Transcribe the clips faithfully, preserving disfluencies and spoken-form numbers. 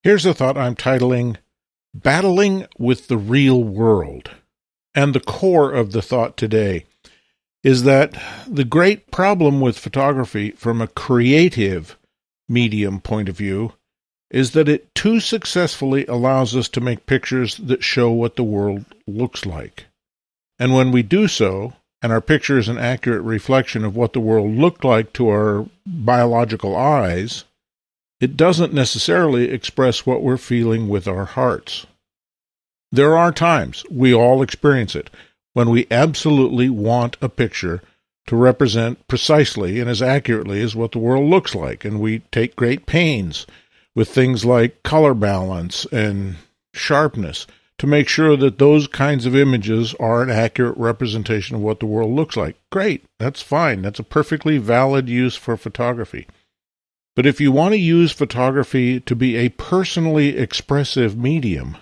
Here's a thought I'm titling, Battling with the Real World. And the core of the thought today is that the great problem with photography from a creative medium point of view is that it too successfully allows us to make pictures that show what the world looks like. And when we do so, and our picture is an accurate reflection of what the world looked like to our biological eyes, it doesn't necessarily express what we're feeling with our hearts. There are times, we all experience it, when we absolutely want a picture to represent precisely and as accurately as what the world looks like, and we take great pains with things like color balance and sharpness to make sure that those kinds of images are an accurate representation of what the world looks like. Great, that's fine. That's a perfectly valid use for photography. But if you want to use photography to be a personally expressive medium,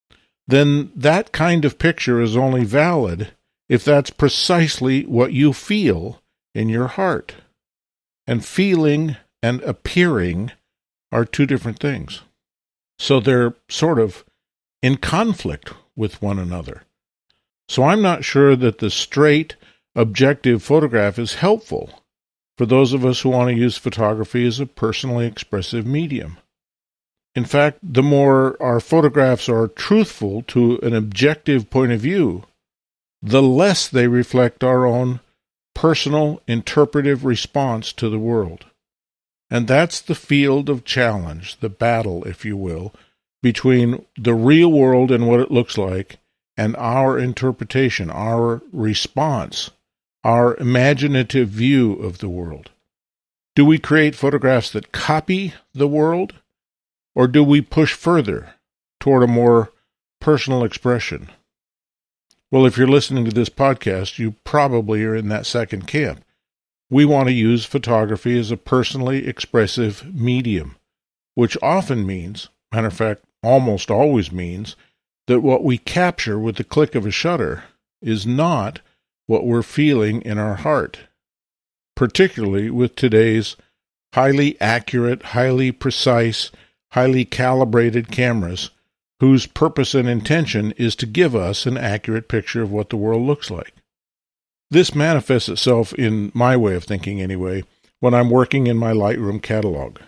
then that kind of picture is only valid if that's precisely what you feel in your heart. And feeling and appearing are two different things. So they're sort of in conflict with one another. So I'm not sure that the straight, objective photograph is helpful for those of us who want to use photography as a personally expressive medium. In fact, the more our photographs are truthful to an objective point of view, the less they reflect our own personal, interpretive response to the world. And that's the field of challenge, the battle, if you will, between the real world and what it looks like and our interpretation, our response, our imaginative view of the world. Do we create photographs that copy the world, or do we push further toward a more personal expression? Well, if you're listening to this podcast, you probably are in that second camp. We want to use photography as a personally expressive medium, which often means, matter of fact, almost always means, that what we capture with the click of a shutter is not what we're feeling in our heart, particularly with today's highly accurate, highly precise, highly calibrated cameras, whose purpose and intention is to give us an accurate picture of what the world looks like. This manifests itself, in my way of thinking anyway, when I'm working in my Lightroom catalog.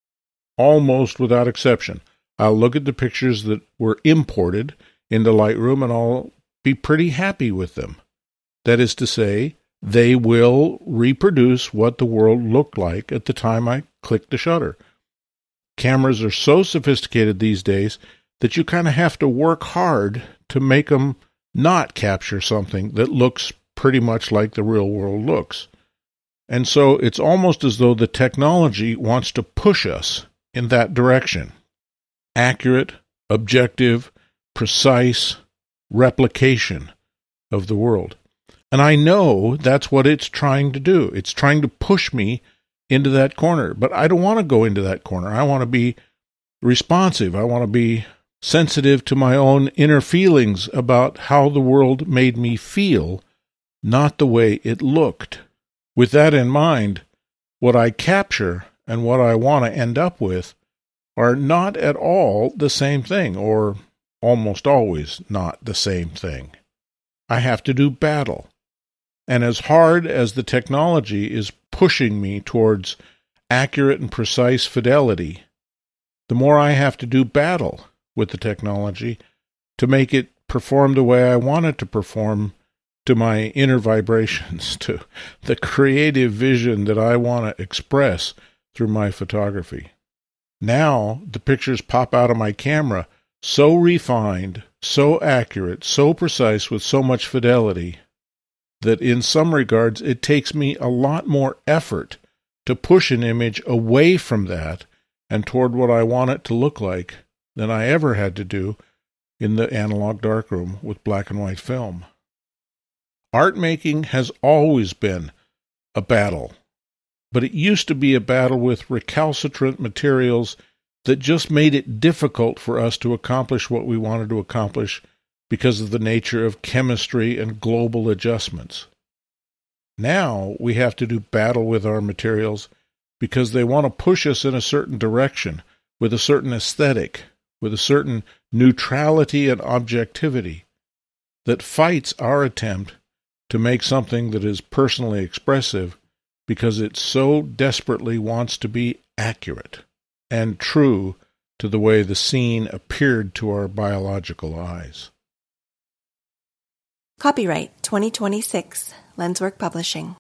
Almost without exception, I'll look at the pictures that were imported into Lightroom and I'll be pretty happy with them. That is to say, they will reproduce what the world looked like at the time I clicked the shutter. Cameras are so sophisticated these days that you kind of have to work hard to make them not capture something that looks pretty much like the real world looks. And so it's almost as though the technology wants to push us in that direction. Accurate, objective, precise replication of the world. And I know that's what it's trying to do. It's trying to push me into that corner. But I don't want to go into that corner. I want to be responsive. I want to be sensitive to my own inner feelings about how the world made me feel, not the way it looked. With that in mind, what I capture and what I want to end up with are not at all the same thing, or almost always not the same thing. I have to do battle. And as hard as the technology is pushing me towards accurate and precise fidelity, the more I have to do battle with the technology to make it perform the way I want it to perform, to my inner vibrations, to the creative vision that I want to express through my photography. Now, the pictures pop out of my camera so refined, so accurate, so precise, with so much fidelity, that in some regards it takes me a lot more effort to push an image away from that and toward what I want it to look like than I ever had to do in the analog darkroom with black and white film. Art making has always been a battle, but it used to be a battle with recalcitrant materials that just made it difficult for us to accomplish what we wanted to accomplish because of the nature of chemistry and global adjustments. Now we have to do battle with our materials because they want to push us in a certain direction with a certain aesthetic, with a certain neutrality and objectivity that fights our attempt to make something that is personally expressive because it so desperately wants to be accurate and true to the way the scene appeared to our biological eyes. Copyright twenty twenty-six, Lenswork Publishing.